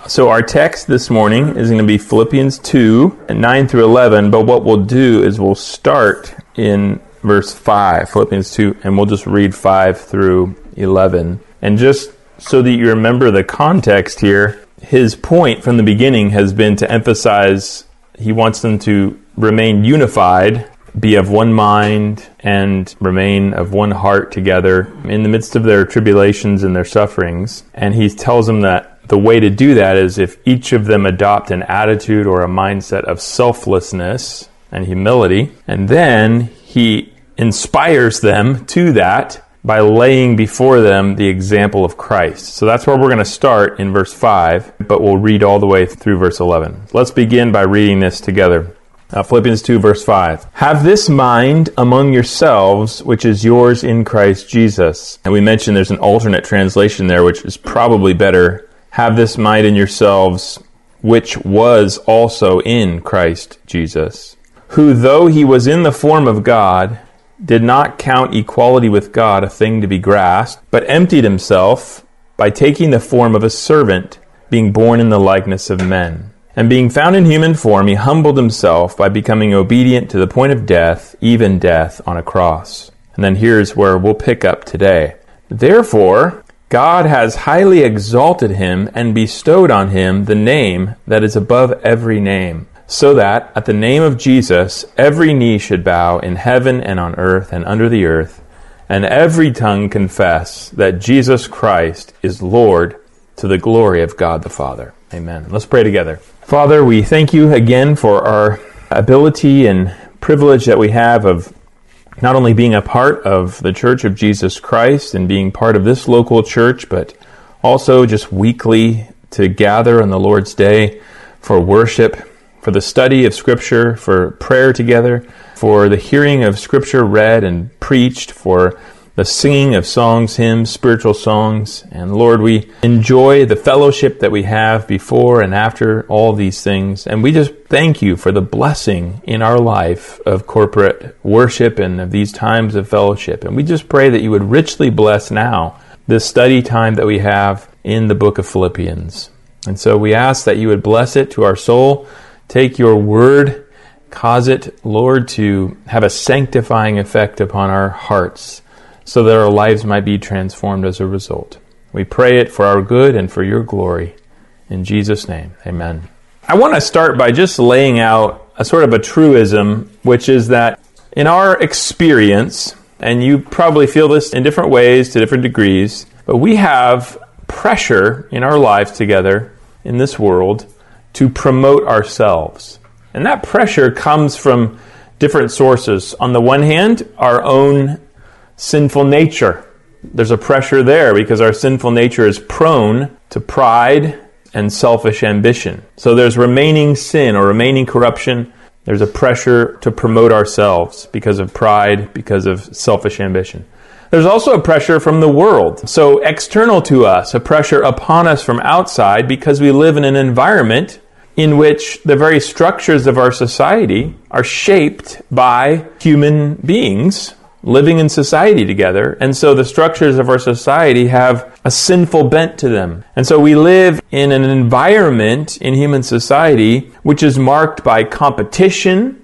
So our text this morning is going to be Philippians 2, 9 through 11, but what we'll do is we'll start in verse 5, Philippians 2, and we'll just read 5 through 11. And just so that you remember the context here, his point from the beginning has been to emphasize he wants them to remain unified, be of one mind, and remain of one heart together in the midst of their tribulations and their sufferings. And he tells them that the way to do that is if each of them adopt an attitude or a mindset of selflessness and humility, and then he inspires them to that by laying before them the example of Christ. So that's where we're going to start in verse 5, but we'll read all the way through verse 11. Let's begin by reading this together. Philippians 2, verse 5. Have this mind among yourselves, which is yours in Christ Jesus. And we mentioned there's an alternate translation there, which is probably better. Have this mind in yourselves, which was also in Christ Jesus, who, though he was in the form of God, did not count equality with God a thing to be grasped, but emptied himself by taking the form of a servant, being born in the likeness of men. And being found in human form, he humbled himself by becoming obedient to the point of death, even death on a cross. And then here's where we'll pick up today. Therefore, God has highly exalted him and bestowed on him the name that is above every name, so that at the name of Jesus every knee should bow in heaven and on earth and under the earth, and every tongue confess that Jesus Christ is Lord, to the glory of God the Father. Amen. Let's pray together. Father, we thank you again for our ability and privilege that we have of not only being a part of the Church of Jesus Christ and being part of this local church, but also just weekly to gather on the Lord's Day for worship, for the study of Scripture, for prayer together, for the hearing of Scripture read and preached, for the singing of songs, hymns, spiritual songs. And Lord, we enjoy the fellowship that we have before and after all these things. And we just thank you for the blessing in our life of corporate worship and of these times of fellowship. And we just pray that you would richly bless now this study time that we have in the book of Philippians. And so we ask that you would bless it to our soul. Take your word, cause it, Lord, to have a sanctifying effect upon our hearts, so that our lives might be transformed as a result. We pray it for our good and for your glory. In Jesus' name, amen. I want to start by just laying out a sort of a truism, which is that in our experience, and you probably feel this in different ways to different degrees, but we have pressure in our lives together in this world to promote ourselves. And that pressure comes from different sources. On the one hand, our own sinful nature. There's a pressure there because our sinful nature is prone to pride and selfish ambition. So there's remaining sin or remaining corruption. There's a pressure to promote ourselves because of pride, because of selfish ambition. There's also a pressure from the world. So external to us, a pressure upon us from outside because we live in an environment in which the very structures of our society are shaped by human beings living in society together. And so the structures of our society have a sinful bent to them. And so we live in an environment in human society which is marked by competition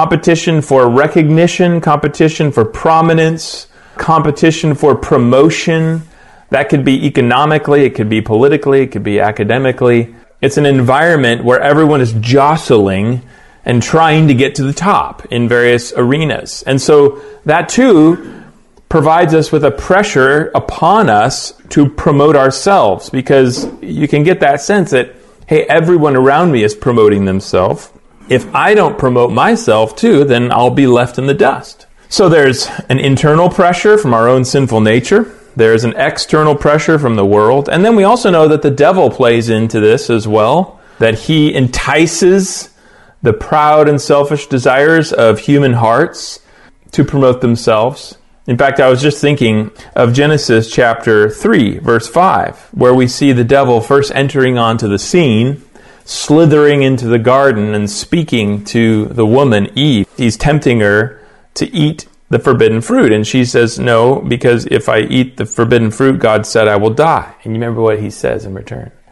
for recognition, competition for prominence, competition for promotion. That could be economically, it could be politically, it could be academically. It's an environment where everyone is jostling and trying to get to the top in various arenas. And so that too provides us with a pressure upon us to promote ourselves, because you can get that sense that, hey, everyone around me is promoting themselves. If I don't promote myself too, then I'll be left in the dust. So there's an internal pressure from our own sinful nature. There's an external pressure from the world. And then we also know that the devil plays into this as well, that he entices the proud and selfish desires of human hearts to promote themselves. In fact, I was just thinking of Genesis chapter 3, verse 5, where we see the devil first entering onto the scene, slithering into the garden and speaking to the woman, Eve. He's tempting her to eat the forbidden fruit. And she says, no, because if I eat the forbidden fruit, God said I will die. And you remember what he says in return?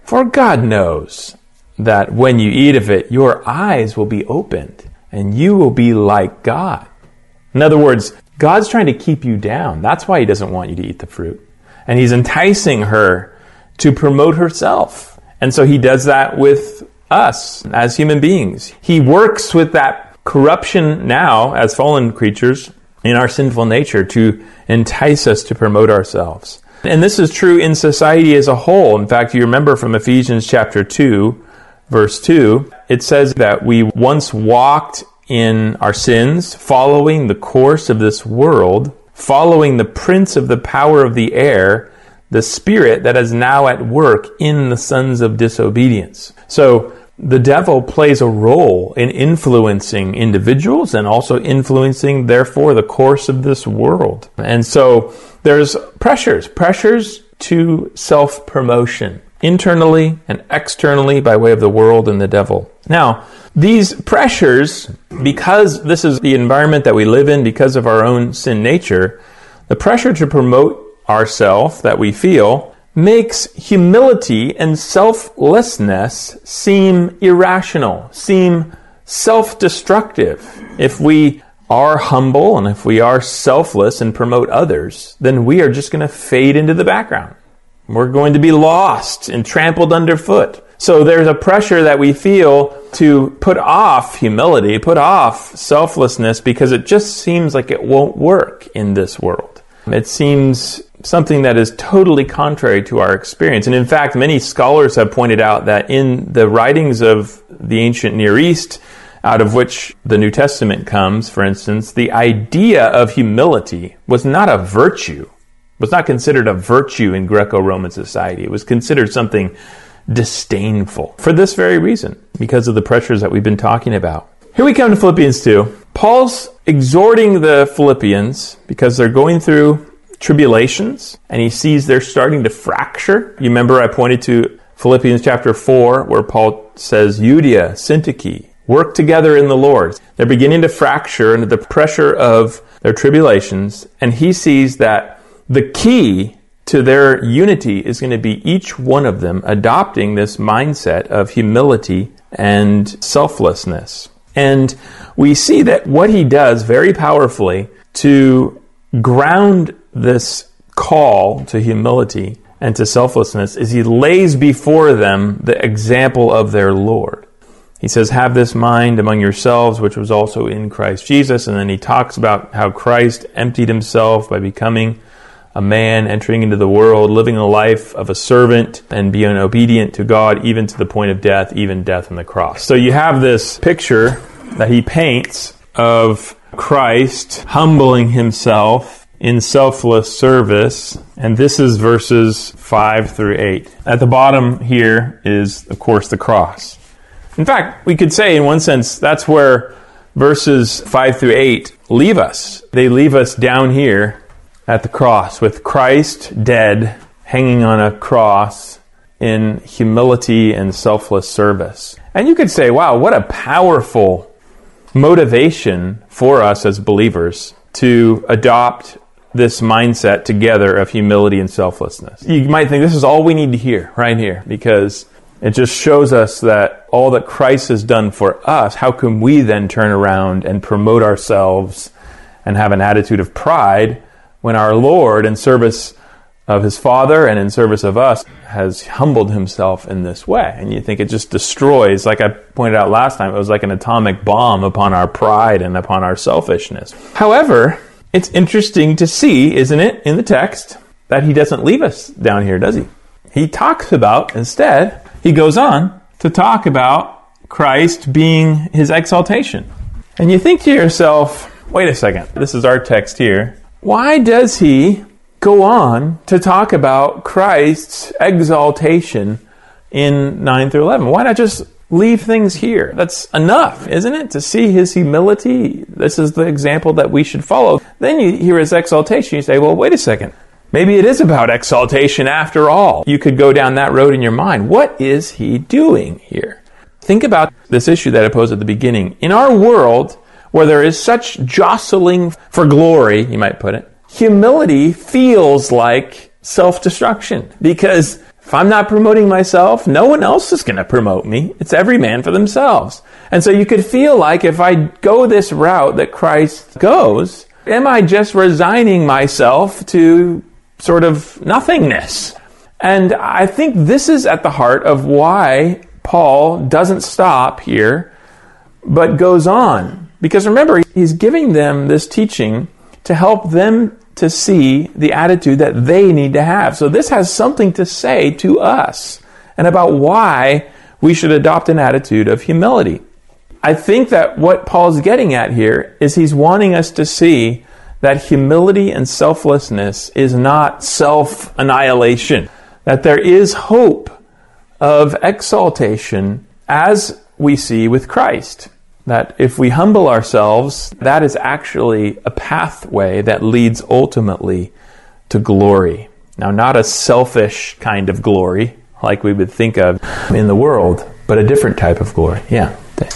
For God knows that when you eat of it, your eyes will be opened, and you will be like God. In other words, God's trying to keep you down. That's why he doesn't want you to eat the fruit. And he's enticing her to promote herself. And so he does that with us as human beings. He works with that corruption now as fallen creatures in our sinful nature to entice us to promote ourselves. And this is true in society as a whole. In fact, you remember from Ephesians chapter 2, verse 2, it says that we once walked in our sins, following the course of this world, following the prince of the power of the air, the spirit that is now at work in the sons of disobedience. So the devil plays a role in influencing individuals and also influencing, therefore, the course of this world. And so there's pressures to self-promotion, internally and externally by way of the world and the devil. Now, these pressures, because this is the environment that we live in, because of our own sin nature, the pressure to promote ourselves that we feel makes humility and selflessness seem irrational, seem self-destructive. If we are humble and if we are selfless and promote others, then we are just going to fade into the background. We're going to be lost and trampled underfoot. So there's a pressure that we feel to put off humility, put off selflessness, because it just seems like it won't work in this world. It seems something that is totally contrary to our experience. And in fact, many scholars have pointed out that in the writings of the ancient Near East, out of which the New Testament comes, for instance, the idea of humility was not a virtue, was not considered a virtue in Greco-Roman society. It was considered something disdainful for this very reason, because of the pressures that we've been talking about. Here we come to Philippians 2. Paul's exhorting the Philippians because they're going through tribulations, and he sees they're starting to fracture. You remember I pointed to Philippians chapter 4, where Paul says, Euodia, Syntyche, work together in the Lord. They're beginning to fracture under the pressure of their tribulations, and he sees that the key to their unity is going to be each one of them adopting this mindset of humility and selflessness. And we see that what he does very powerfully to ground this call to humility and to selflessness is he lays before them the example of their Lord. He says, have this mind among yourselves, which was also in Christ Jesus. And then he talks about how Christ emptied himself by becoming a man, entering into the world, living a life of a servant, and being obedient to God, even to the point of death, even death on the cross. So you have this picture that he paints of Christ humbling himself in selfless service, and this is verses 5 through 8. At the bottom here is, of course, the cross. In fact, we could say, in one sense, that's where verses 5 through 8 leave us. They leave us down here at the cross, with Christ dead, hanging on a cross in humility and selfless service. And you could say, wow, what a powerful motivation for us as believers to adopt this mindset together of humility and selflessness. You might think this is all we need to hear right here, because it just shows us that all that Christ has done for us, how can we then turn around and promote ourselves and have an attitude of pride when our Lord, in service of his Father and in service of us, has humbled himself in this way? And you think it just destroys, like I pointed out last time, it was like an atomic bomb upon our pride and upon our selfishness. However, it's interesting to see, isn't it, in the text, that he doesn't leave us down here, does he? He talks about, instead, he goes on to talk about Christ being his exaltation. And you think to yourself, wait a second, this is our text here. Why does he go on to talk about Christ's exaltation in 9 through 11? Why not just leave things here? That's enough, isn't it? To see his humility. This is the example that we should follow. Then you hear his exaltation. You say, well, wait a second. Maybe it is about exaltation after all. You could go down that road in your mind. What is he doing here? Think about this issue that I posed at the beginning. In our world, where there is such jostling for glory, you might put it, humility feels like self-destruction, because If I'm not promoting myself, no one else is going to promote me. It's every man for themselves. And so you could feel like if I go this route that Christ goes, am I just resigning myself to sort of nothingness? And I think this is at the heart of why Paul doesn't stop here, but goes on. Because remember, he's giving them this teaching to help them to see the attitude that they need to have. So this has something to say to us and about why we should adopt an attitude of humility. I think that what Paul's getting at here is he's wanting us to see that humility and selflessness is not self-annihilation, that there is hope of exaltation as we see with Christ. That if we humble ourselves, that is actually a pathway that leads ultimately to glory. Now, not a selfish kind of glory like we would think of in the world, but a different type of glory. Yeah.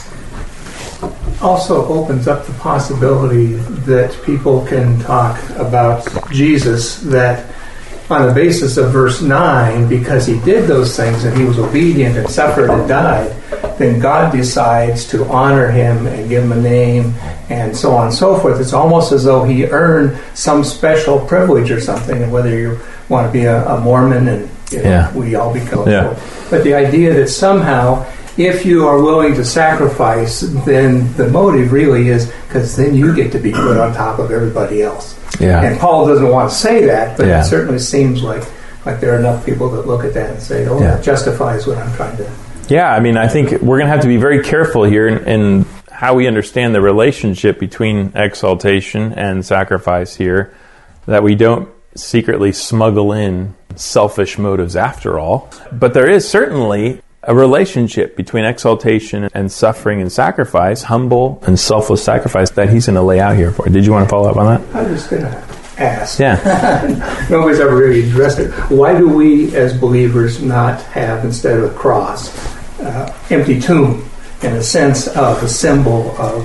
Also opens up the possibility that people can talk about Jesus, that on the basis of verse 9, because he did those things and he was obedient and suffered and died, then God decides to honor him and give him a name and so on and so forth. It's almost as though he earned some special privilege or something, and whether you want to be a Mormon and we all become. Yeah. But the idea that somehow if you are willing to sacrifice, then the motive really is because then you get to be put on top of everybody else. Yeah. And Paul doesn't want to say that, but it certainly seems like there are enough people that look at that and say, that justifies what I'm trying to. Yeah, I mean, I think we're going to have to be very careful here in how we understand the relationship between exaltation and sacrifice here, that we don't secretly smuggle in selfish motives after all. But there is certainly a relationship between exaltation and suffering and sacrifice, humble and selfless sacrifice, that he's going to lay out here for. Did you want to follow up on that? I was going to ask. Yeah. Nobody's ever really addressed it. Why do we as believers not have, instead of a cross, empty tomb, in a sense of a symbol of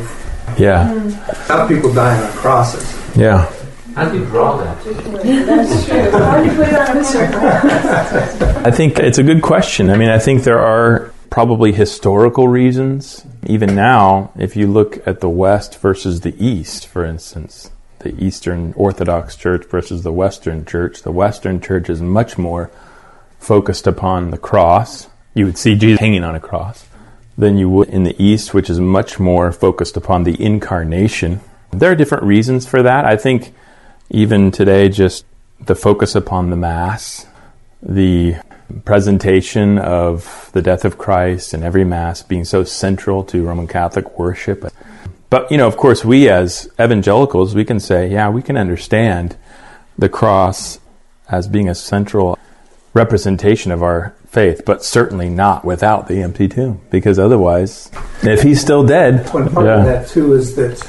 how people dying on crosses? Yeah. How do you draw that? That's true. How do you put it on a circle? I think it's a good question. I mean, I think there are probably historical reasons. Even now, if you look at the West versus the East, for instance, the Eastern Orthodox Church versus the Western Church is much more focused upon the cross. You would see Jesus hanging on a cross than you would in the East, which is much more focused upon the incarnation. There are different reasons for that. I think even today, just the focus upon the Mass, the presentation of the death of Christ and every Mass being so central to Roman Catholic worship. But, of course, we as evangelicals, we can say, we can understand the cross as being a central representation of our faith, but certainly not without the empty tomb, because otherwise, if he's still dead... One part of that, too, is that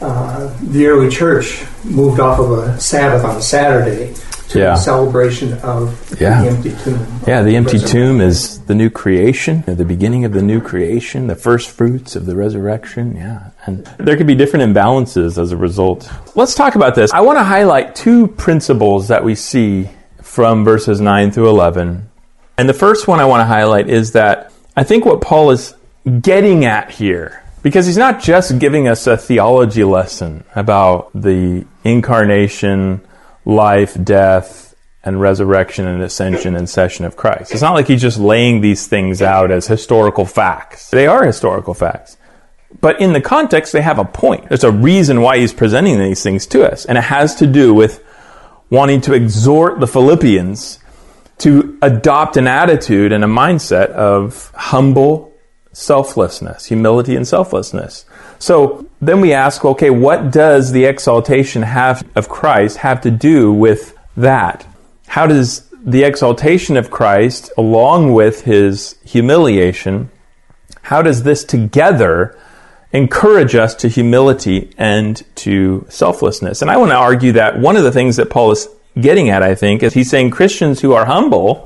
the early church moved off of a Sabbath on a Saturday to a celebration of the empty tomb. Yeah, the empty tomb is the new creation, the beginning of the new creation, the first fruits of the resurrection. Yeah, and there could be different imbalances as a result. Let's talk about this. I want to highlight two principles that we see from verses 9 through 11. And the first one I want to highlight is that I think what Paul is getting at here, because he's not just giving us a theology lesson about the incarnation, life, death, and resurrection and ascension and session of Christ. It's not like he's just laying these things out as historical facts. They are historical facts. But in the context, they have a point. There's a reason why he's presenting these things to us. And it has to do with wanting to exhort the Philippians to adopt an attitude and a mindset of humble selflessness, humility and selflessness. So then we ask, okay, what does the exaltation of Christ have to do with that? How does the exaltation of Christ, along with his humiliation, how does this together encourage us to humility and to selflessness? And I want to argue that one of the things that Paul is getting at, I think, is he's saying Christians who are humble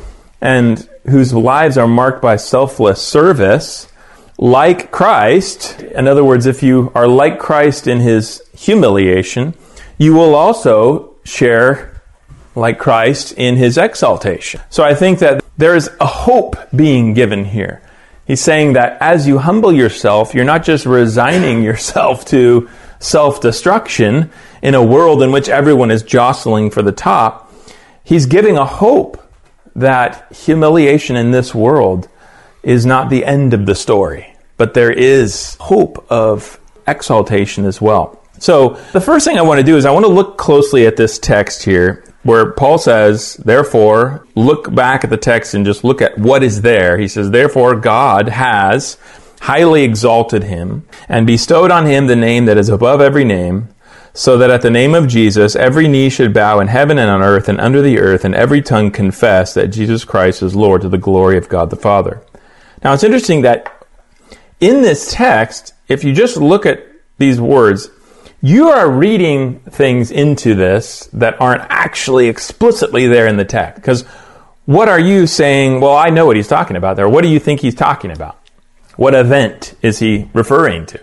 and whose lives are marked by selfless service, like Christ, in other words, if you are like Christ in his humiliation, you will also share like Christ in his exaltation. So I think that there is a hope being given here. He's saying that as you humble yourself, you're not just resigning yourself to self-destruction in a world in which everyone is jostling for the top. He's giving a hope that humiliation in this world is not the end of the story, but there is hope of exaltation as well. So the first thing I want to do is I want to look closely at this text here where Paul says, therefore, look back at the text and just look at what is there. He says, therefore, God has highly exalted him and bestowed on him the name that is above every name, so that at the name of Jesus, every knee should bow in heaven and on earth and under the earth, and every tongue confess that Jesus Christ is Lord, to the glory of God the Father. Now, it's interesting that in this text, if you just look at these words, you are reading things into this that aren't actually explicitly there in the text. Because what are you saying? Well, I know what he's talking about there. What do you think he's talking about? What event is he referring to?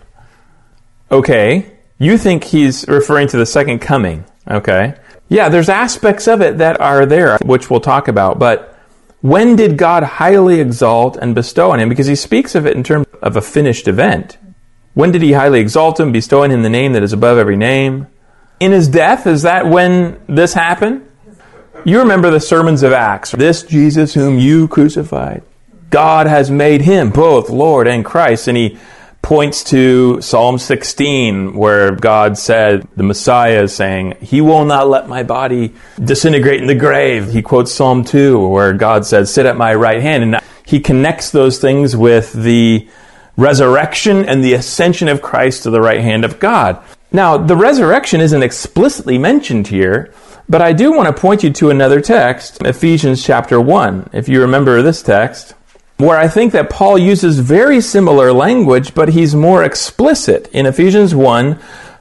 Okay, you think he's referring to the second coming. Okay. Yeah, there's aspects of it that are there, which we'll talk about. But when did God highly exalt and bestow on him? Because he speaks of it in terms of a finished event. When did he highly exalt him, bestow on him the name that is above every name? In his death, is that when this happened? You remember the sermons of Acts. This Jesus whom you crucified, God has made him both Lord and Christ. And he points to Psalm 16, where God said, the Messiah is saying, he will not let my body disintegrate in the grave. He quotes Psalm 2, where God says, sit at my right hand. And he connects those things with the resurrection and the ascension of Christ to the right hand of God. Now, the resurrection isn't explicitly mentioned here, but I do want to point you to another text, Ephesians chapter 1, if you remember this text, where I think that Paul uses very similar language, but he's more explicit. In Ephesians 1,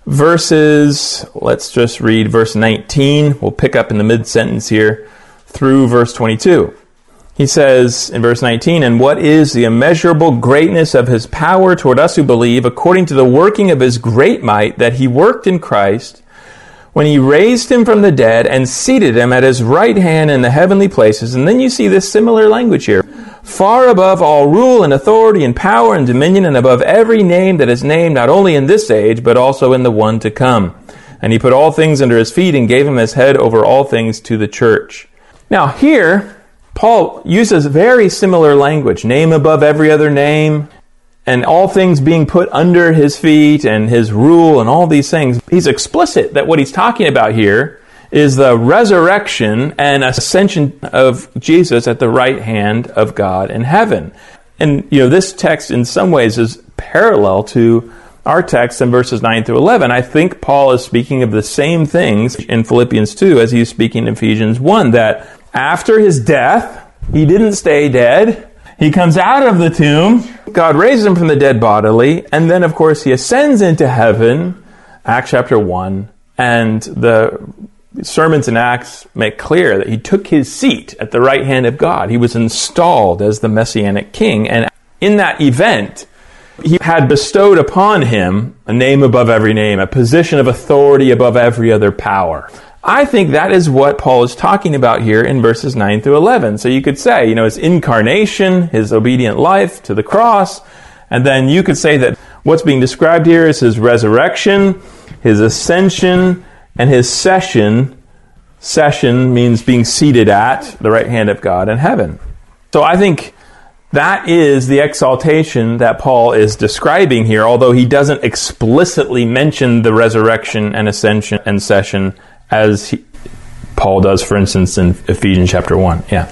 verses, let's just read verse 19. We'll pick up in the mid-sentence here through verse 22. He says in verse 19, and what is the immeasurable greatness of his power toward us who believe, according to the working of his great might that he worked in Christ, when he raised him from the dead and seated him at his right hand in the heavenly places. And then you see this similar language here. Far above all rule and authority and power and dominion, and above every name that is named, not only in this age, but also in the one to come. And he put all things under his feet and gave him as head over all things to the church. Now here, Paul uses very similar language, name above every other name, and all things being put under his feet and his rule and all these things. He's explicit that what he's talking about here is the resurrection and ascension of Jesus at the right hand of God in heaven. And, this text in some ways is parallel to our text in verses 9 through 11. I think Paul is speaking of the same things in Philippians 2 as he's speaking in Ephesians 1, that after his death, he didn't stay dead. He comes out of the tomb. God raises him from the dead bodily. And then, of course, he ascends into heaven, Acts chapter 1. And the sermons in Acts make clear that he took his seat at the right hand of God. He was installed as the Messianic king. And in that event, he had bestowed upon him a name above every name, a position of authority above every other power. I think that is what Paul is talking about here in verses 9 through 11. So you could say, his incarnation, his obedient life to the cross, and then you could say that what's being described here is his resurrection, his ascension, and his session. Session means being seated at the right hand of God in heaven. So I think that is the exaltation that Paul is describing here, although he doesn't explicitly mention the resurrection and ascension and session as Paul does, for instance, in Ephesians chapter 1. Yeah.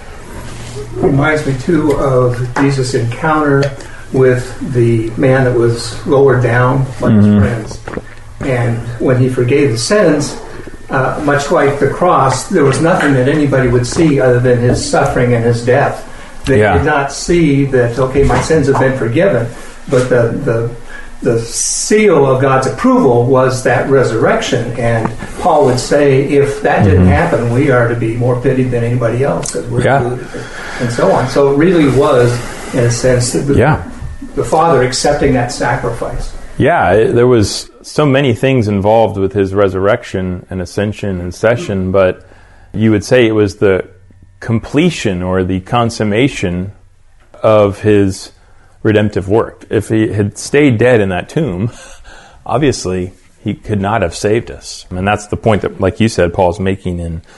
Reminds me, too, of Jesus' encounter with the man that was lowered down by his friends. And when he forgave the sins, much like the cross, there was nothing that anybody would see other than his suffering and his death. They did not see that, okay, my sins have been forgiven. But the seal of God's approval was that resurrection. And Paul would say, if that didn't happen, we are to be more pitied than anybody else, because we're included, and so on. So it really was, in a sense, the Father accepting that sacrifice. Yeah, there was so many things involved with his resurrection and ascension and session, but you would say it was the completion or the consummation of his redemptive work. If he had stayed dead in that tomb, obviously he could not have saved us. And that's the point that, like you said, Paul's making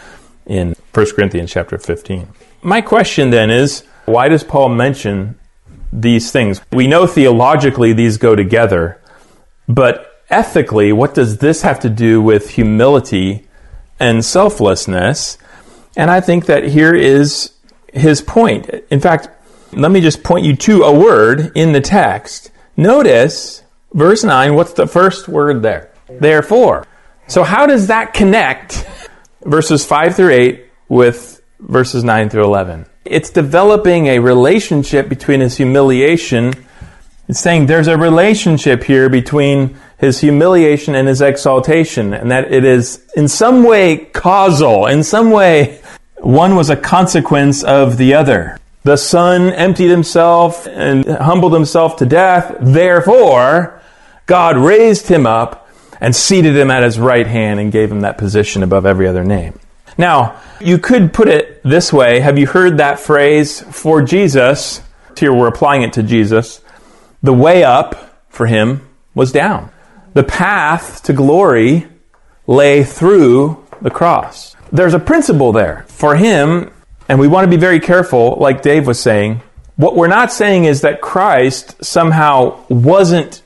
in 1 Corinthians chapter 15. My question then is, why does Paul mention these things? We know theologically these go together, but ethically, what does this have to do with humility and selflessness? And I think that here is his point. In fact, let me just point you to a word in the text. Notice, verse 9, what's the first word there? Therefore. So how does that connect verses 5 through 8 with verses 9 through 11? It's developing a relationship between his humiliation. It's saying there's a relationship here between his humiliation and his exaltation, and that it is in some way causal. In some way, one was a consequence of the other. The Son emptied himself and humbled himself to death. Therefore, God raised him up and seated him at his right hand and gave him that position above every other name. Now, you could put it this way. Have you heard that phrase, for Jesus? Here we're applying it to Jesus. The way up for him was down. The path to glory lay through the cross. There's a principle there. For him, and we want to be very careful, like Dave was saying, what we're not saying is that Christ somehow wasn't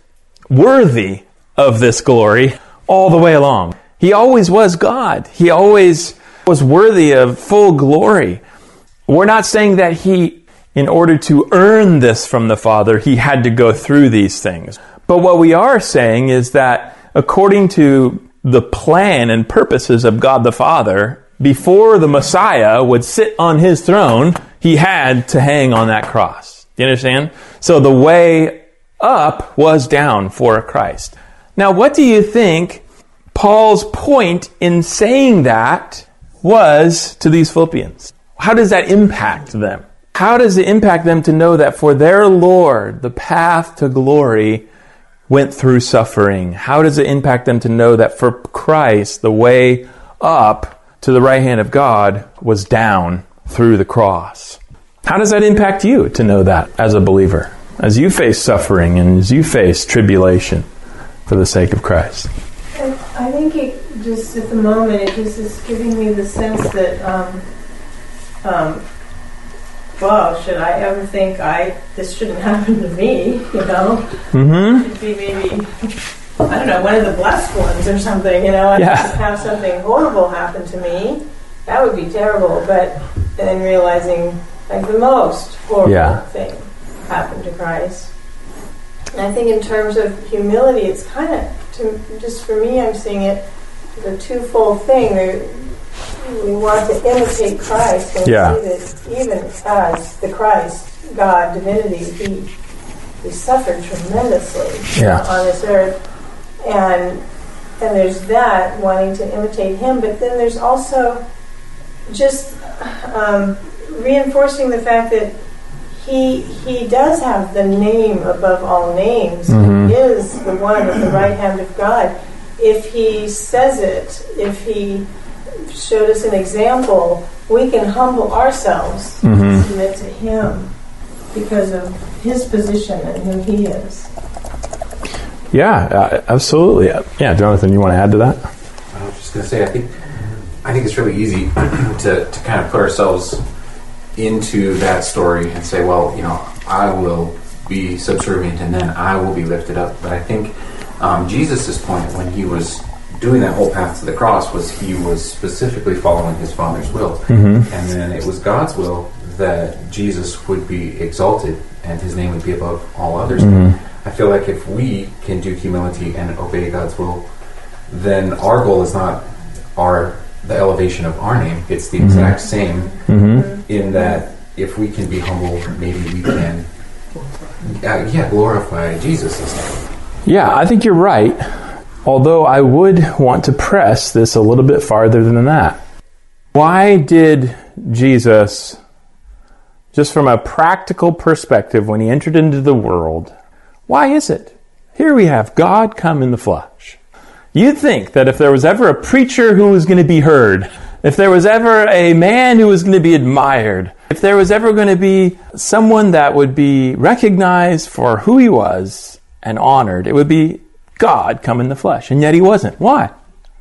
worthy of this glory all the way along. He always was God. He always was worthy of full glory. We're not saying that he, in order to earn this from the Father, he had to go through these things. But what we are saying is that according to the plan and purposes of God the Father, before the Messiah would sit on his throne, he had to hang on that cross. Do you understand? So the way up was down for Christ. Now, what do you think Paul's point in saying that was to these Philippians? How does that impact them? How does it impact them to know that for their Lord, the path to glory went through suffering? How does it impact them to know that for Christ, the way up to the right hand of God was down through the cross? How does that impact you to know that as a believer, as you face suffering and as you face tribulation for the sake of Christ? I think it just at the moment it just is giving me the sense that well, should I ever think this shouldn't happen to me, you know? Mm-hmm. It'd be maybe, I don't know, one of the blessed ones or something, you know? I'd have something horrible happen to me. That would be terrible. But then realizing, like, the most horrible thing happened to Christ. And I think in terms of humility, it's kind of, just for me, I'm seeing it as a twofold thing. We want to imitate Christ and see that even as the Christ, God, divinity, he suffered tremendously on this earth. And there's that, wanting to imitate him, but then there's also just reinforcing the fact that he does have the name above all names. Mm-hmm. He is the one at the right hand of God. If he says it, if he showed us an example, we can humble ourselves and submit to him because of his position and who he is. Yeah, absolutely. Yeah, Jonathan, you want to add to that? I was just going to say, I think it's really easy to kind of put ourselves into that story and say, well, you know, I will be subservient and then I will be lifted up. But I think Jesus' point when he was doing that whole path to the cross was he was specifically following his Father's will. Mm-hmm. And then it was God's will that Jesus would be exalted and his name would be above all others. Mm-hmm. I feel like if we can do humility and obey God's will, then our goal is not the elevation of our name. It's the exact same in that if we can be humble, maybe we can glorify Jesus' name. Yeah, I think you're right. Although I would want to press this a little bit farther than that. Why did Jesus, just from a practical perspective, when he entered into the world, why is it? Here we have God come in the flesh. You'd think that if there was ever a preacher who was going to be heard, if there was ever a man who was going to be admired, if there was ever going to be someone that would be recognized for who he was and honored, it would be God come in the flesh. And yet he wasn't. Why?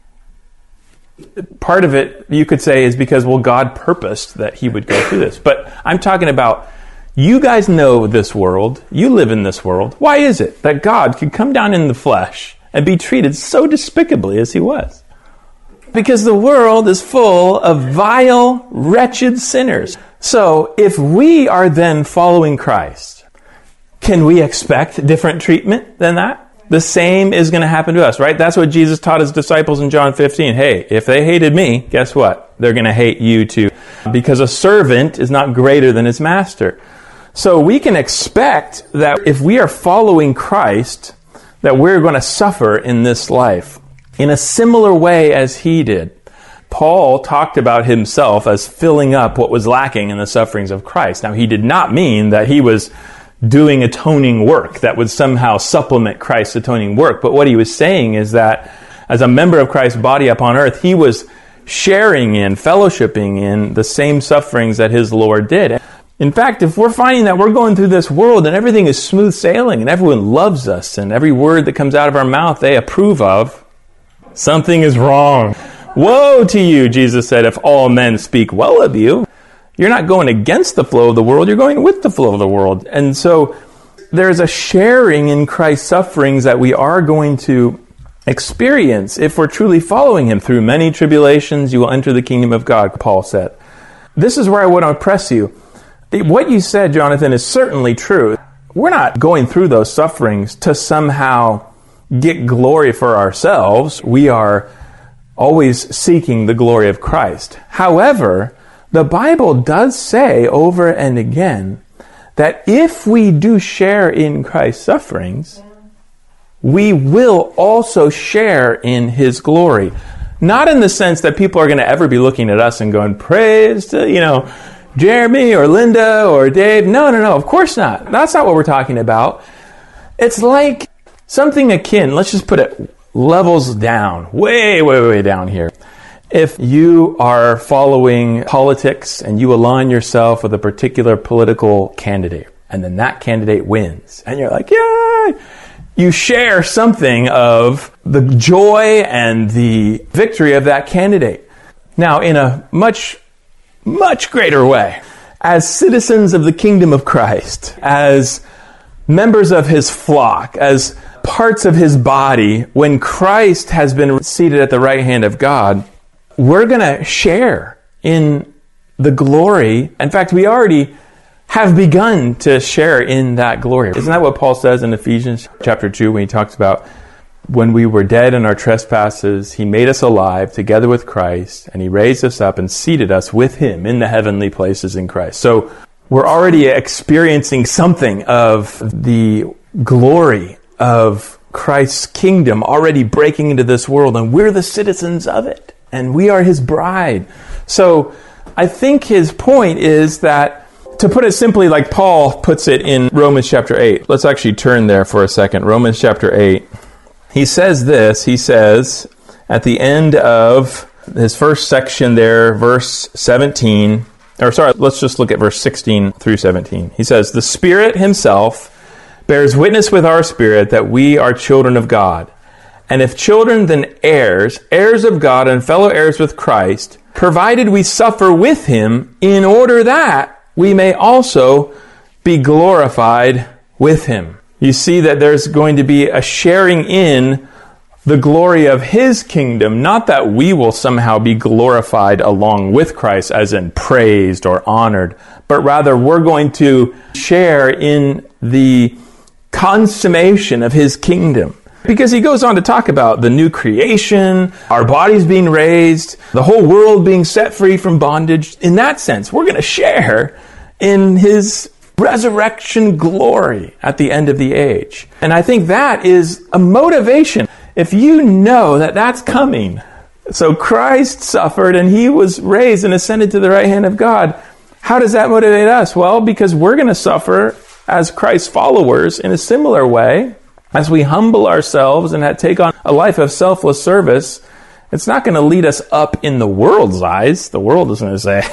Part of it, you could say, is because, well, God purposed that he would go through this. But I'm talking about, you guys know this world. You live in this world. Why is it that God could come down in the flesh and be treated so despicably as he was? Because the world is full of vile, wretched sinners. So if we are then following Christ, can we expect different treatment than that? The same is going to happen to us, right? That's what Jesus taught his disciples in John 15. Hey, if they hated me, guess what? They're going to hate you too. Because a servant is not greater than his master. So we can expect that if we are following Christ, that we're going to suffer in this life in a similar way as he did. Paul talked about himself as filling up what was lacking in the sufferings of Christ. Now, he did not mean that he was doing atoning work that would somehow supplement Christ's atoning work. But what he was saying is that as a member of Christ's body upon earth, he was sharing in, fellowshipping in the same sufferings that his Lord did. In fact, if we're finding that we're going through this world and everything is smooth sailing and everyone loves us and every word that comes out of our mouth they approve of, something is wrong. Woe to you, Jesus said, if all men speak well of you. You're not going against the flow of the world, you're going with the flow of the world. And so there's a sharing in Christ's sufferings that we are going to experience if we're truly following him. Through many tribulations you will enter the kingdom of God, Paul said. This is where I want to press you. What you said, Jonathan, is certainly true. We're not going through those sufferings to somehow get glory for ourselves. We are always seeking the glory of Christ. However, the Bible does say over and again that if we do share in Christ's sufferings, we will also share in his glory. Not in the sense that people are going to ever be looking at us and going, praise to, Jeremy or Linda or Dave. No, of course not. That's not what we're talking about. It's like something akin, let's just put it levels down, way down here. If you are following politics and you align yourself with a particular political candidate, and then that candidate wins, and you're like, yay! You share something of the joy and the victory of that candidate. Now, in a much greater way, as citizens of the kingdom of Christ, as members of his flock, as parts of his body, when Christ has been seated at the right hand of God, we're going to share in the glory. In fact, we already have begun to share in that glory. Isn't that what Paul says in Ephesians chapter 2 when he talks about when we were dead in our trespasses, he made us alive together with Christ, and he raised us up and seated us with him in the heavenly places in Christ. So we're already experiencing something of the glory of Christ's kingdom already breaking into this world, and we're the citizens of it. And we are his bride. So I think his point is that, to put it simply like Paul puts it in Romans chapter 8. Let's actually turn there for a second. Romans chapter 8. He says this. He says at the end of his first section there, verse 17. Let's just look at verse 16 through 17. He says, the Spirit himself bears witness with our spirit that we are children of God. And if children, then heirs, heirs of God and fellow heirs with Christ, provided we suffer with him in order that we may also be glorified with him. You see that there's going to be a sharing in the glory of his kingdom, not that we will somehow be glorified along with Christ, as in praised or honored, but rather we're going to share in the consummation of his kingdom. Because he goes on to talk about the new creation, our bodies being raised, the whole world being set free from bondage. In that sense, we're going to share in his resurrection glory at the end of the age. And I think that is a motivation. If you know that that's coming, so Christ suffered and he was raised and ascended to the right hand of God, how does that motivate us? Well, because we're going to suffer as Christ's followers in a similar way. As we humble ourselves and take on a life of selfless service, it's not going to lead us up in the world's eyes. The world is going to say,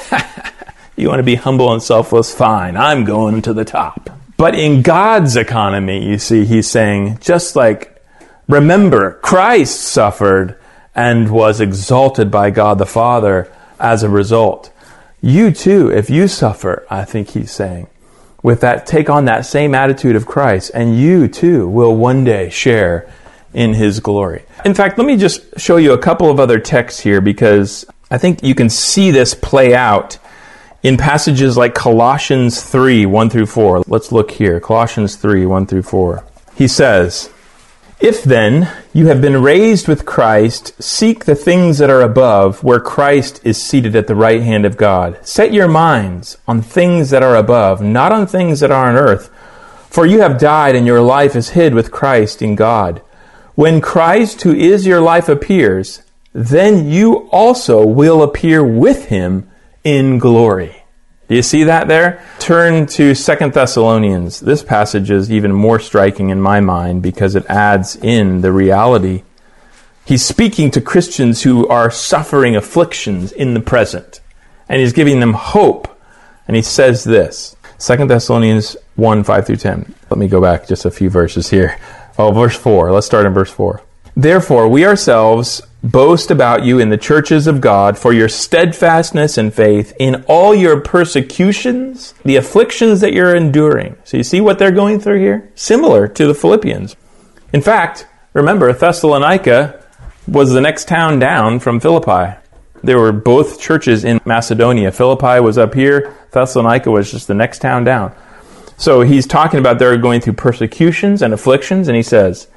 you want to be humble and selfless? Fine, I'm going to the top. But in God's economy, you see, he's saying, just like, remember, Christ suffered and was exalted by God the Father as a result. You too, if you suffer, I think he's saying, with that, take on that same attitude of Christ, and you too will one day share in his glory. In fact, let me just show you a couple of other texts here, because I think you can see this play out in passages like Colossians 3, 1 through 4. Let's look here. Colossians 3, 1 through 4. He says, "If then you have been raised with Christ, seek the things that are above, where Christ is seated at the right hand of God. Set your minds on things that are above, not on things that are on earth. For you have died, and your life is hid with Christ in God. When Christ, who is your life, appears, then you also will appear with him in glory." Do you see that there? Turn to 2 Thessalonians. This passage is even more striking in my mind because it adds in the reality. He's speaking to Christians who are suffering afflictions in the present, and he's giving them hope. And he says this, 2 Thessalonians 1, 5 through 10. Let me go back just a few verses here. Verse 4. Let's start in verse 4. "Therefore, we ourselves boast about you in the churches of God for your steadfastness and faith in all your persecutions, the afflictions that you're enduring." So you see what they're going through here? Similar to the Philippians. In fact, remember, Thessalonica was the next town down from Philippi. There were both churches in Macedonia. Philippi was up here. Thessalonica was just the next town down. So he's talking about they're going through persecutions and afflictions, and he says,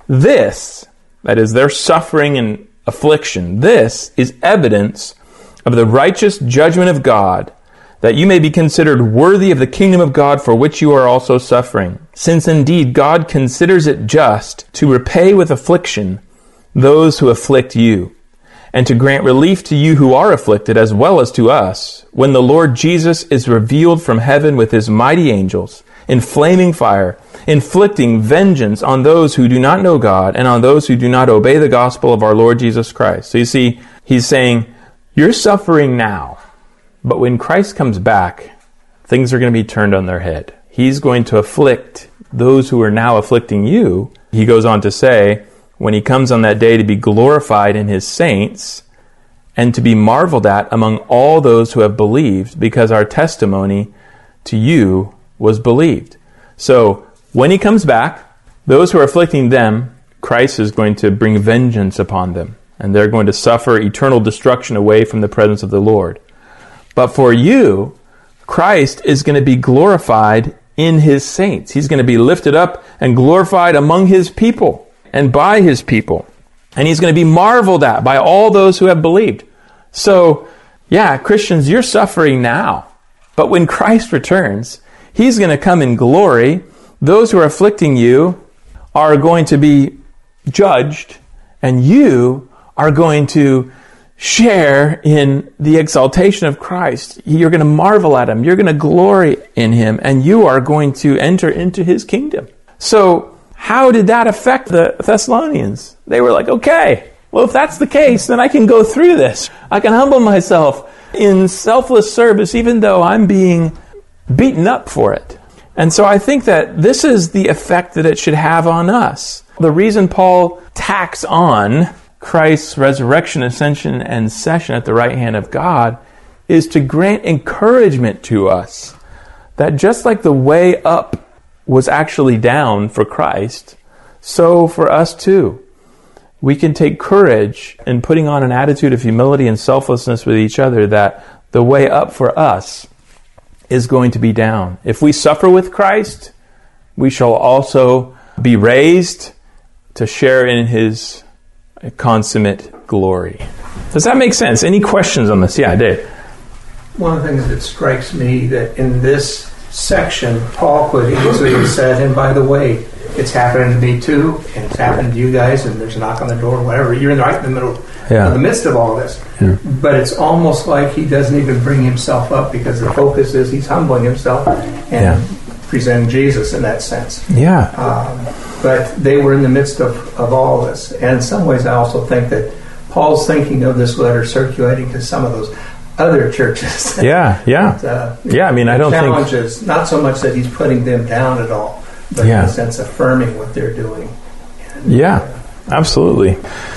this, that is, their suffering and affliction, this is evidence of the righteous judgment of God, that you may be considered worthy of the kingdom of God for which you are also suffering. Since indeed God considers it just to repay with affliction those who afflict you, and to grant relief to you who are afflicted as well as to us, when the Lord Jesus is revealed from heaven with his mighty angels, in flaming fire, inflicting vengeance on those who do not know God and on those who do not obey the gospel of our Lord Jesus Christ. So you see, he's saying, you're suffering now, but when Christ comes back, things are going to be turned on their head. He's going to afflict those who are now afflicting you. He goes on to say, when he comes on that day to be glorified in his saints and to be marveled at among all those who have believed, because our testimony to you was believed. So when he comes back, those who are afflicting them, Christ is going to bring vengeance upon them, and they're going to suffer eternal destruction away from the presence of the Lord. But for you, Christ is going to be glorified in his saints. He's going to be lifted up and glorified among his people and by his people. And he's going to be marveled at by all those who have believed. So, yeah, Christians, you're suffering now. But when Christ returns, he's going to come in glory. Those who are afflicting you are going to be judged, and you are going to share in the exaltation of Christ. You're going to marvel at him. You're going to glory in him, and you are going to enter into his kingdom. So, how did that affect the Thessalonians? They were like, okay, well, if that's the case, then I can go through this. I can humble myself in selfless service, even though I'm being beaten up for it. And so I think that this is the effect that it should have on us. The reason Paul tacks on Christ's resurrection, ascension, and session at the right hand of God is to grant encouragement to us that just like the way up was actually down for Christ, so for us too. We can take courage in putting on an attitude of humility and selflessness with each other that the way up for us is going to be down. If we suffer with Christ, we shall also be raised to share in his consummate glory. Does that make sense? Any questions on this? Yeah, Dave. One of the things that strikes me that in this section, Paul could easily have said, and by the way, it's happening to me too, and it's happened to you guys, and there's a knock on the door, whatever. You're right in the midst of all this. Yeah. But it's almost like he doesn't even bring himself up because the focus is he's humbling himself and presenting Jesus in that sense. Yeah. But they were in the midst of all this. And in some ways, I also think that Paul's thinking of this letter circulating to some of those other churches. Yeah. I mean, I don't think... Challenges, not so much that he's putting them down at all, but in a sense affirming what they're doing. Absolutely.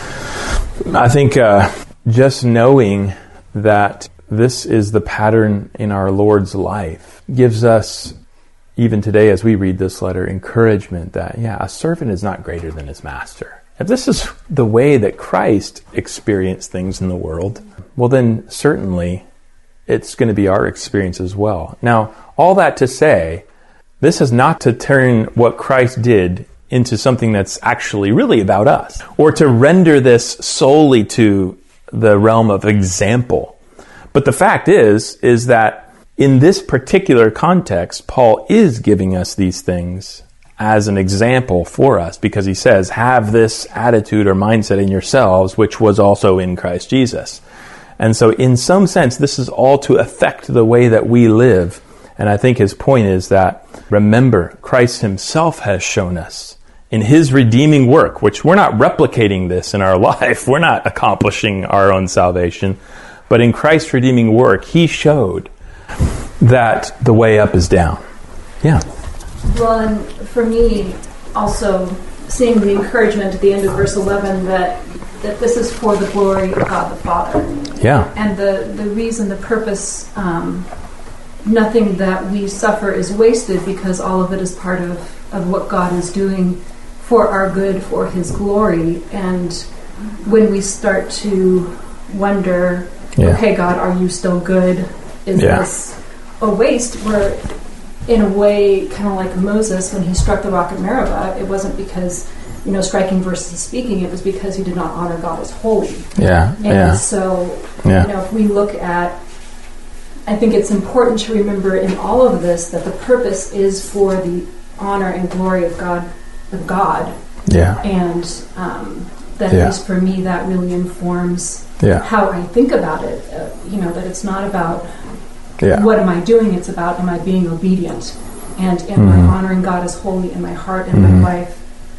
I think just knowing that this is the pattern in our Lord's life gives us, even today as we read this letter, encouragement that, a servant is not greater than his master. If this is the way that Christ experienced things in the world, well then certainly it's going to be our experience as well. Now, all that to say, this is not to turn what Christ did into something that's actually really about us, or to render this solely to the realm of example. But the fact is that in this particular context, Paul is giving us these things as an example for us, because he says, have this attitude or mindset in yourselves, which was also in Christ Jesus. And so in some sense, this is all to affect the way that we live. And I think his point is that, remember, Christ himself has shown us in his redeeming work, which we're not replicating this in our life. We're not accomplishing our own salvation. But in Christ's redeeming work, he showed that the way up is down. Yeah. Well, and for me, also seeing the encouragement at the end of verse 11 that this is for the glory of God the Father. Yeah. And the reason, the purpose, nothing that we suffer is wasted, because all of it is part of what God is doing for our good, for his glory. And when we start to wonder, okay, God, are you still good? Is this a waste? We're, in a way, kind of like Moses when he struck the rock at Meribah. It wasn't because, striking versus speaking, it was because he did not honor God as holy. So, if we look at, I think it's important to remember in all of this that the purpose is for the honor and glory of God. And that, at least for me, that really informs how I think about it. That it's not about what am I doing, it's about, am I being obedient? And am I honoring God as holy in my heart and my life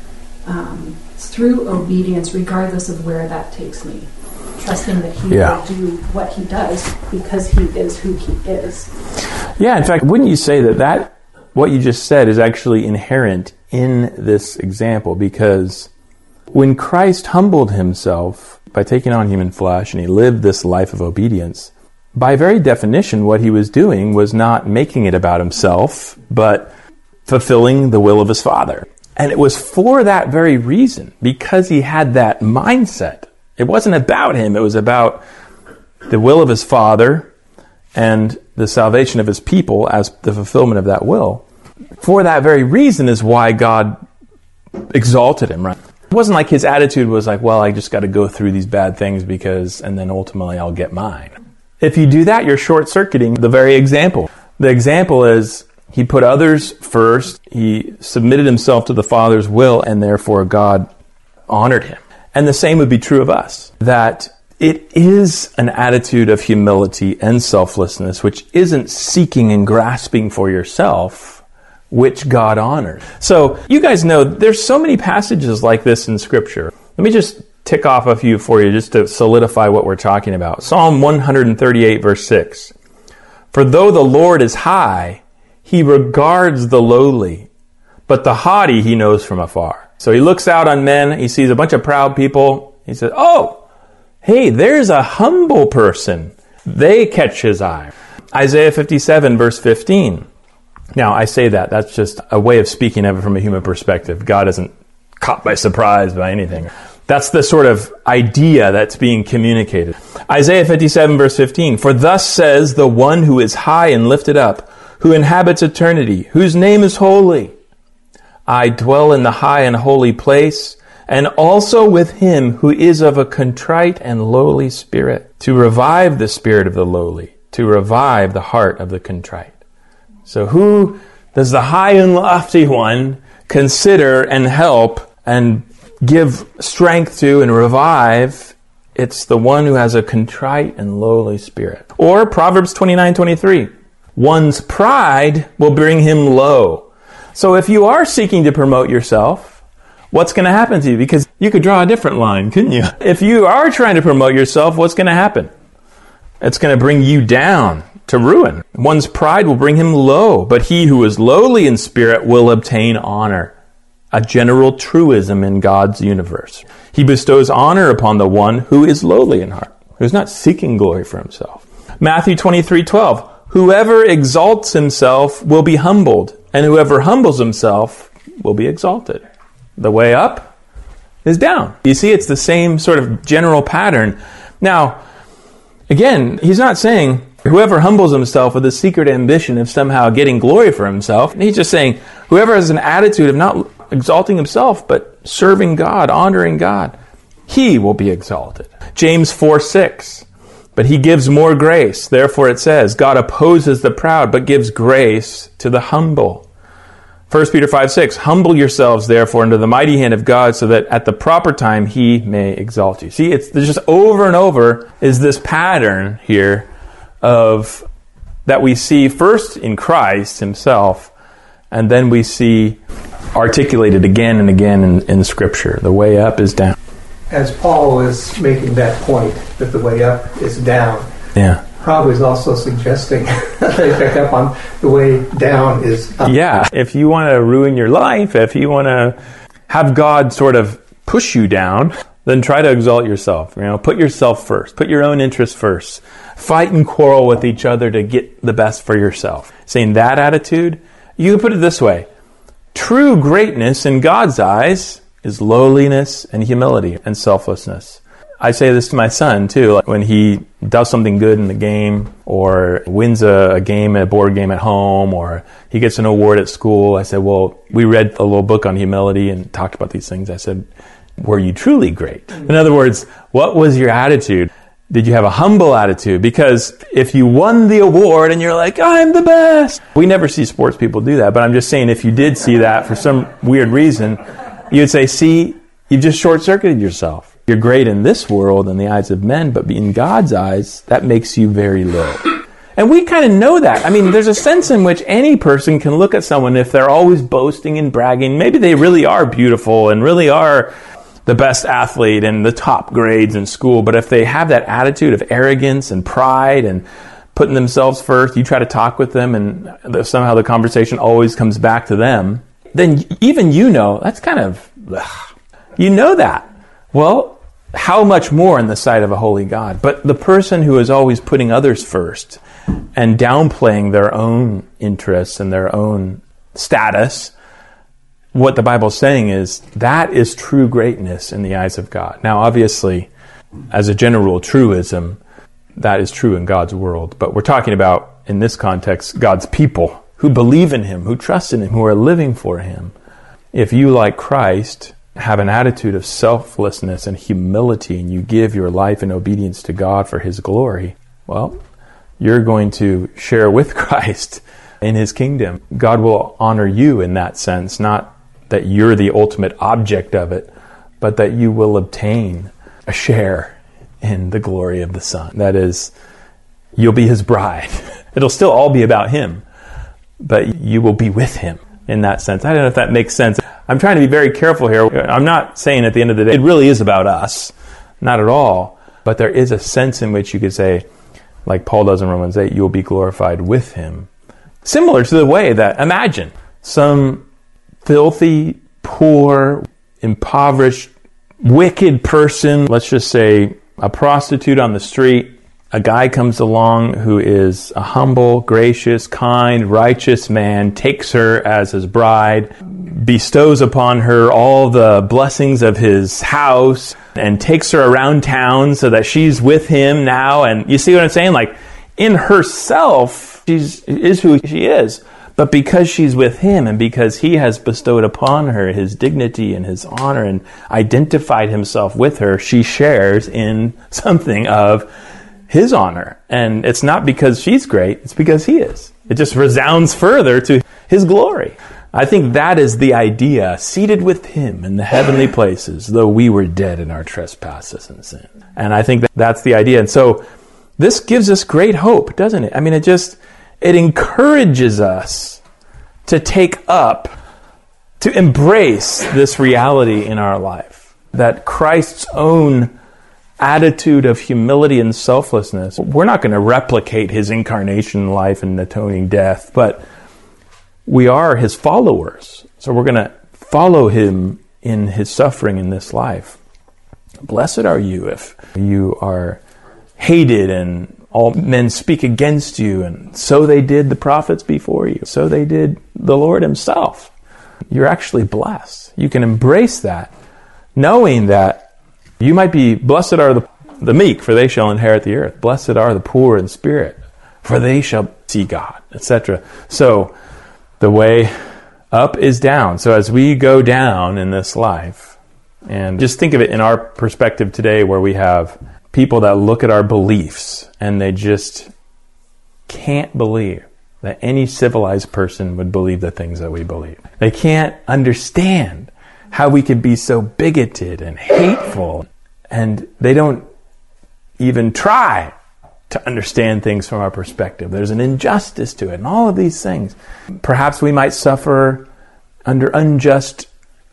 through obedience, regardless of where that takes me? Trusting that he will do what he does because he is who he is. Yeah, in fact, wouldn't you say that what you just said is actually inherent in this example? Because when Christ humbled himself by taking on human flesh and he lived this life of obedience, by very definition, what he was doing was not making it about himself, but fulfilling the will of his Father. And it was for that very reason, because he had that mindset. It wasn't about him, it was about the will of his Father and the salvation of his people as the fulfillment of that will. For that very reason is why God exalted him, right? It wasn't like his attitude was like, well, I just got to go through these bad things and then ultimately I'll get mine. If you do that, you're short-circuiting the very example. The example is he put others first, he submitted himself to the Father's will, and therefore God honored him. And the same would be true of us, that it is an attitude of humility and selflessness, which isn't seeking and grasping for yourself, which God honors. So you guys know there's so many passages like this in Scripture. Let me just tick off a few for you just to solidify what we're talking about. Psalm 138, verse 6. For though the Lord is high, he regards the lowly, but the haughty he knows from afar. So he looks out on men, he sees a bunch of proud people, he says, oh, hey, there's a humble person. They catch his eye. Isaiah 57, verse 15. Now, I say that's just a way of speaking of it from a human perspective. God isn't caught by surprise by anything. That's the sort of idea that's being communicated. Isaiah 57, verse 15. For thus says the one who is high and lifted up, who inhabits eternity, whose name is holy. I dwell in the high and holy place, and also with him who is of a contrite and lowly spirit, to revive the spirit of the lowly, to revive the heart of the contrite. So who does the high and lofty one consider and help and give strength to and revive? It's the one who has a contrite and lowly spirit. Or Proverbs 29:23. One's pride will bring him low, So if you are seeking to promote yourself, what's going to happen to you? Because you could draw a different line, couldn't you? If you are trying to promote yourself, what's going to happen? It's going to bring you down to ruin. One's pride will bring him low, but he who is lowly in spirit will obtain honor. A general truism in God's universe. He bestows honor upon the one who is lowly in heart, who's not seeking glory for himself. Matthew 23:12. Whoever exalts himself will be humbled, and whoever humbles himself will be exalted. The way up is down. You see, it's the same sort of general pattern. Now, again, he's not saying whoever humbles himself with a secret ambition of somehow getting glory for himself. He's just saying whoever has an attitude of not exalting himself, but serving God, honoring God, he will be exalted. James 4:6. But he gives more grace. Therefore it says, God opposes the proud, but gives grace to the humble. 1 Peter 5:6. Humble yourselves, therefore, under the mighty hand of God, so that at the proper time he may exalt you. See, there's just over and over is this pattern here of that we see first in Christ himself, and then we see articulated again and again in Scripture. The way up is down. As Paul is making that point, that the way up is down, probably is also suggesting that they pick up on the way down is up. Yeah, if you want to ruin your life, if you want to have God sort of push you down, then try to exalt yourself. Put yourself first. Put your own interests first. Fight and quarrel with each other to get the best for yourself. Saying that attitude, you can put it this way. True greatness in God's eyes is lowliness and humility and selflessness. I say this to my son too, like when he does something good in the game or wins a game, a board game at home, or he gets an award at school. I said, well, we read a little book on humility and talked about these things. I said, were you truly great? In other words, what was your attitude? Did you have a humble attitude? Because if you won the award and you're like, I'm the best. We never see sports people do that, but I'm just saying if you did see that for some weird reason, you'd say, see, you've just short-circuited yourself. You're great in this world in the eyes of men, but in God's eyes, that makes you very low. And we kind of know that. I mean, there's a sense in which any person can look at someone if they're always boasting and bragging. Maybe they really are beautiful and really are the best athlete and the top grades in school, but if they have that attitude of arrogance and pride and putting themselves first, you try to talk with them and somehow the conversation always comes back to them, then even that's kind of, you know that. Well, how much more in the sight of a holy God? But the person who is always putting others first and downplaying their own interests and their own status, what the Bible is saying is that is true greatness in the eyes of God. Now, obviously, as a general truism, that is true in God's world. But we're talking about, in this context, God's people who believe in Him, who trust in Him, who are living for Him. If you, like Christ, have an attitude of selflessness and humility, and you give your life in obedience to God for His glory, well, you're going to share with Christ in His kingdom. God will honor you in that sense, not that you're the ultimate object of it, but that you will obtain a share in the glory of the Son. That is, you'll be His bride. It'll still all be about Him, but you will be with Him in that sense. I don't know if that makes sense. I'm trying to be very careful here. I'm not saying at the end of the day, it really is about us. Not at all. But there is a sense in which you could say, like Paul does in Romans 8, you'll be glorified with Him. Similar to the way that, imagine, some filthy, poor, impoverished, wicked person, let's just say a prostitute on the street, a guy comes along who is a humble, gracious, kind, righteous man, takes her as his bride, bestows upon her all the blessings of his house, and takes her around town so that she's with him now. And you see what I'm saying? Like, in herself, she is who she is. But because she's with him and because he has bestowed upon her his dignity and his honor and identified himself with her, she shares in something of his honor. And it's not because she's great, it's because he is. It just resounds further to his glory. I think that is the idea, seated with him in the heavenly places, though we were dead in our trespasses and sin. And I think that's the idea. And so this gives us great hope, doesn't it? I mean, it encourages us to take up to embrace this reality in our life, that Christ's own attitude of humility and selflessness, we're not going to replicate his incarnation life and atoning death, but we are his followers. So we're going to follow him in his suffering in this life. Blessed are you if you are hated and all men speak against you, and so they did the prophets before you. So they did the Lord himself. You're actually blessed. You can embrace that, knowing that you might be, blessed are the meek, for they shall inherit the earth. Blessed are the poor in spirit, for they shall see God, etc. So the way up is down. So as we go down in this life, and just think of it in our perspective today, where we have people that look at our beliefs and they just can't believe that any civilized person would believe the things that we believe. They can't understand how we could be so bigoted and hateful, and they don't even try to understand things from our perspective. There's an injustice to it, and all of these things. Perhaps we might suffer under unjust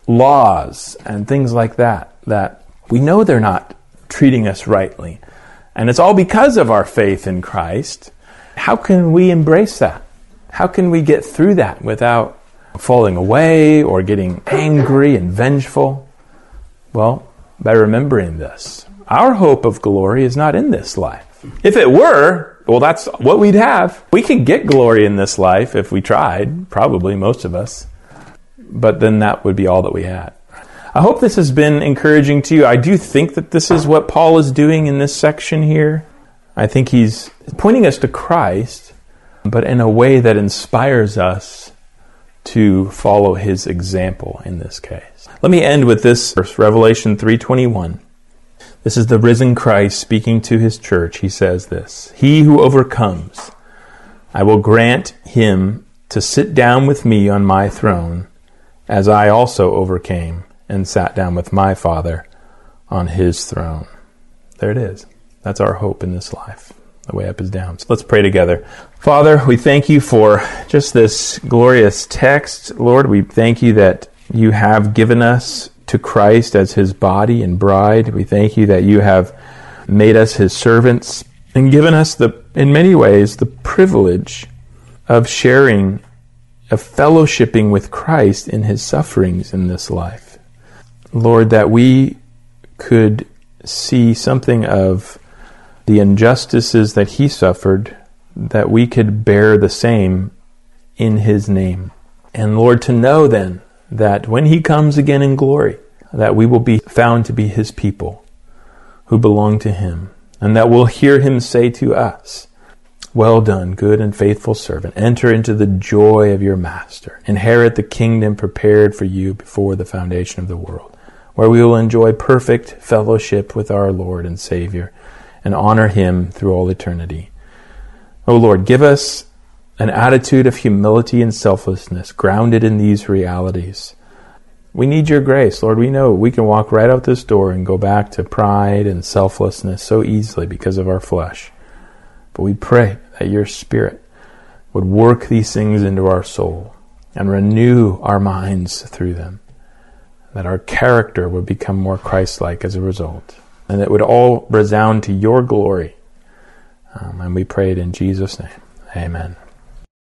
laws and things like that, that we know they're not treating us rightly. And it's all because of our faith in Christ. How can we embrace that? How can we get through that without falling away or getting angry and vengeful? Well, by remembering this. Our hope of glory is not in this life. If it were, well, that's what we'd have. We could get glory in this life if we tried, probably most of us. But then that would be all that we had. I hope this has been encouraging to you. I do think that this is what Paul is doing in this section here. I think he's pointing us to Christ, but in a way that inspires us to follow his example in this case. Let me end with this verse, Revelation 3:21. This is the risen Christ speaking to his church. He says this, "He who overcomes, I will grant him to sit down with me on my throne, as I also overcame and sat down with my Father on his throne." There it is. That's our hope in this life. The way up is down. So let's pray together. Father, we thank you for just this glorious text. Lord, we thank you that you have given us to Christ as his body and bride. We thank you that you have made us his servants and given us, in many ways, the privilege of sharing, of fellowshipping with Christ in his sufferings in this life. Lord, that we could see something of the injustices that he suffered, that we could bear the same in his name. And Lord, to know then that when he comes again in glory, that we will be found to be his people who belong to him, and that we'll hear him say to us, "Well done, good and faithful servant. Enter into the joy of your master. Inherit the kingdom prepared for you before the foundation of the world, where we will enjoy perfect fellowship with our Lord and Savior and honor him through all eternity." O Lord, give us an attitude of humility and selflessness grounded in these realities. We need your grace, Lord. We know we can walk right out this door and go back to pride and selflessness so easily because of our flesh. But we pray that your Spirit would work these things into our soul and renew our minds through them, that our character would become more Christ-like as a result, and that it would all resound to your glory. And we pray it in Jesus' name. Amen.